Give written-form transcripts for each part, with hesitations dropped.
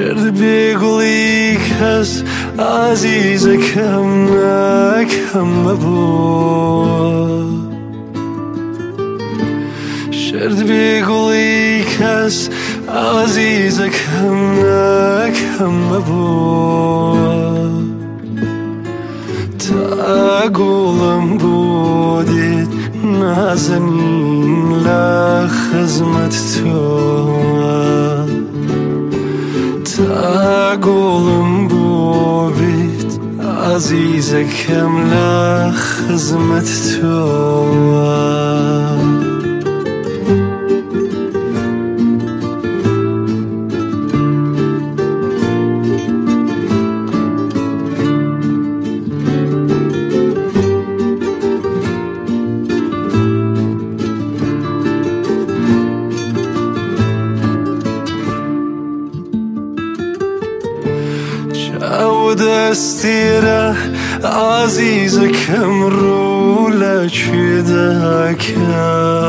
شرد بێگوڵی کەس ئازیزەکەم ناکەم بەبووە شرد بێگوڵی کەس ئازیزەکەم ناکەم بەبووە تا گوڵم بۆ دێت نازەنین لە خزمەت تۆوە تا گوڵم بۆ بێت ئازیزەکەم لە خزمەت تۆوە دەستێرە ئازیزەکەم ڕوو لە کوێدەکە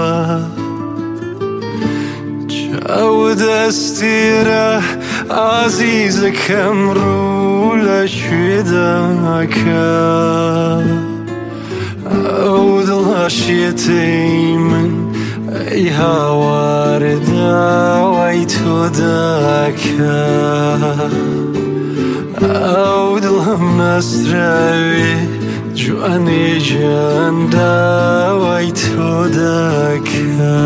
چاو دەستێرە ئازیزەکەم ڕوو لە کوێدەکە ئەو دڵەشێتەی من ئەی هاوارە داوای تۆ دەکە ئەو دڵم نەستراوێ جوانێ گیان داوای تۆ دەکە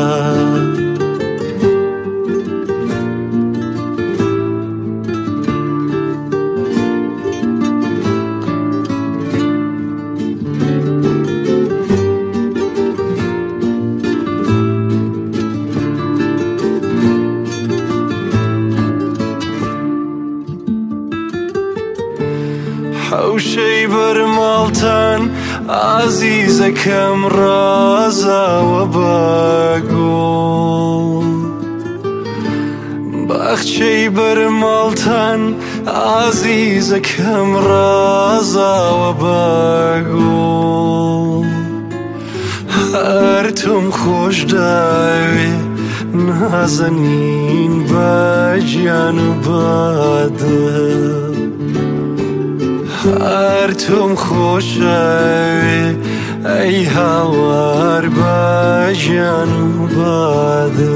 حوشەی بەرماڵتان ئازیزەکەم ڕازاوە بەگوڵ باخچەی بەرماڵتان ئازیزەکەم ڕازاوە بەگوڵ هەر تۆم خۆش داوێ نازەنین بە گیان و بەدڵ هەر تۆم خۆشەوێ ئەی هاوار بە گیان و بەدڵ